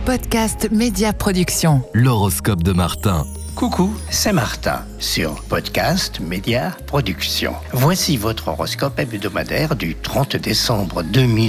Podcast Média Production. L'horoscope de Martin. Coucou, c'est Martin sur Podcast Média Production. Voici votre horoscope hebdomadaire du 30 décembre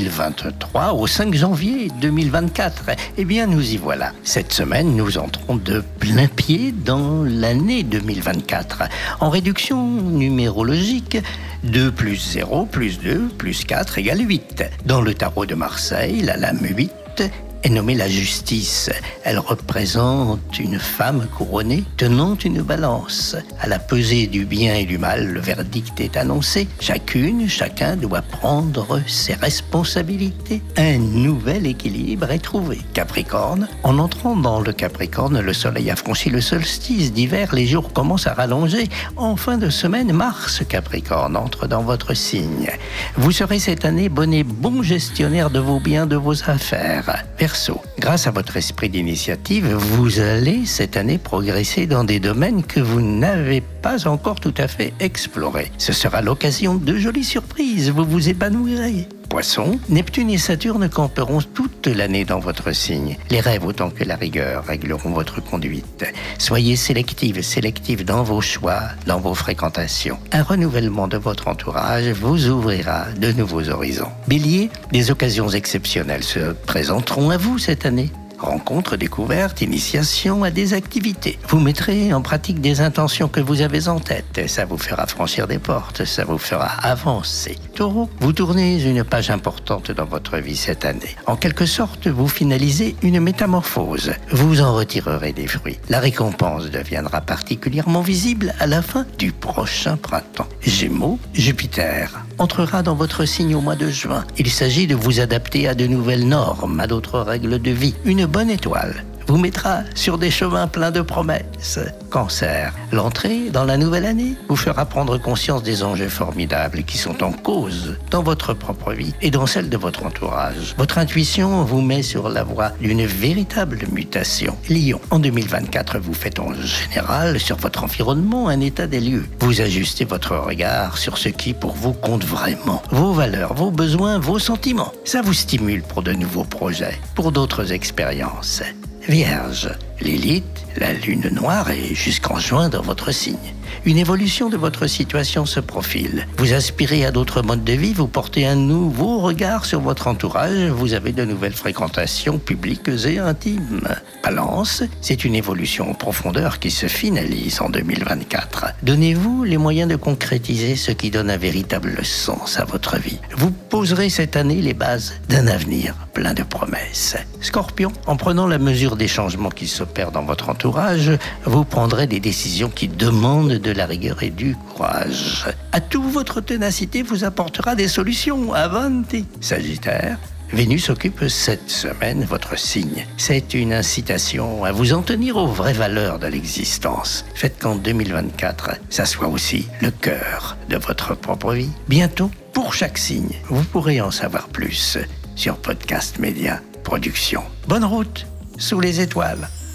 2023 au 5 janvier 2024. Eh bien, nous y voilà. Cette semaine, nous entrons de plein pied dans l'année 2024. En réduction numérologique, 2 plus 0 plus 2 plus 4 égale 8. Dans le tarot de Marseille, la lame 8 est nommée la justice. Elle représente une femme couronnée tenant une balance. À la pesée du bien et du mal, le verdict est annoncé. Chacun doit prendre ses responsabilités. Un nouvel équilibre est trouvé. Capricorne, en entrant dans le Capricorne, le soleil a franchi le solstice d'hiver, les jours commencent à rallonger. En fin de semaine, Mars Capricorne entre dans votre signe. Vous serez cette année bon gestionnaire de vos biens, de vos affaires. Verseau, grâce à votre esprit d'initiative, vous allez cette année progresser dans des domaines que vous n'avez pas encore tout à fait explorés. Ce sera l'occasion de jolies surprises, vous vous épanouirez. Poisson, Neptune et Saturne camperont toute l'année dans votre signe. Les rêves autant que la rigueur régleront votre conduite. Soyez sélectif dans vos choix, dans vos fréquentations. Un renouvellement de votre entourage vous ouvrira de nouveaux horizons. Bélier, des occasions exceptionnelles se présenteront à vous cette année. Rencontres, découvertes, initiation à des activités. Vous mettrez en pratique des intentions que vous avez en tête. Ça vous fera franchir des portes, ça vous fera avancer. Taureau, vous tournez une page importante dans votre vie cette année. En quelque sorte, vous finalisez une métamorphose. Vous en retirerez des fruits. La récompense deviendra particulièrement visible à la fin du prochain printemps. Gémeaux, Jupiter entrera dans votre signe au mois de juin. Il s'agit de vous adapter à de nouvelles normes, à d'autres règles de vie. Une bonne étoile vous mettra sur des chemins pleins de promesses. Cancer, l'entrée dans la nouvelle année vous fera prendre conscience des enjeux formidables qui sont en cause dans votre propre vie et dans celle de votre entourage. Votre intuition vous met sur la voie d'une véritable mutation. Lion, en 2024, vous faites en général sur votre environnement un état des lieux. Vous ajustez votre regard sur ce qui pour vous compte vraiment. Vos valeurs, vos besoins, vos sentiments. Ça vous stimule pour de nouveaux projets, pour d'autres expériences. Vierge, Lilith, la lune noire est jusqu'en juin dans votre signe. Une évolution de votre situation se profile. Vous aspirez à d'autres modes de vie, vous portez un nouveau regard sur votre entourage, vous avez de nouvelles fréquentations publiques et intimes. Balance, c'est une évolution en profondeur qui se finalise en 2024. Donnez-vous les moyens de concrétiser ce qui donne un véritable sens à votre vie. Vous poserez cette année les bases d'un avenir plein de promesses. Scorpion, en prenant la mesure des changements qui s'opèrent dans votre entourage, vous prendrez des décisions qui demandent de la rigueur et du courage. À tout, votre ténacité vous apportera des solutions. Avanti. Sagittaire, Vénus occupe cette semaine votre signe. C'est une incitation à vous en tenir aux vraies valeurs de l'existence. Faites qu'en 2024, ça soit aussi le cœur de votre propre vie. Bientôt, pour chaque signe, vous pourrez en savoir plus sur Podcast Média Production. Bonne route sous les étoiles.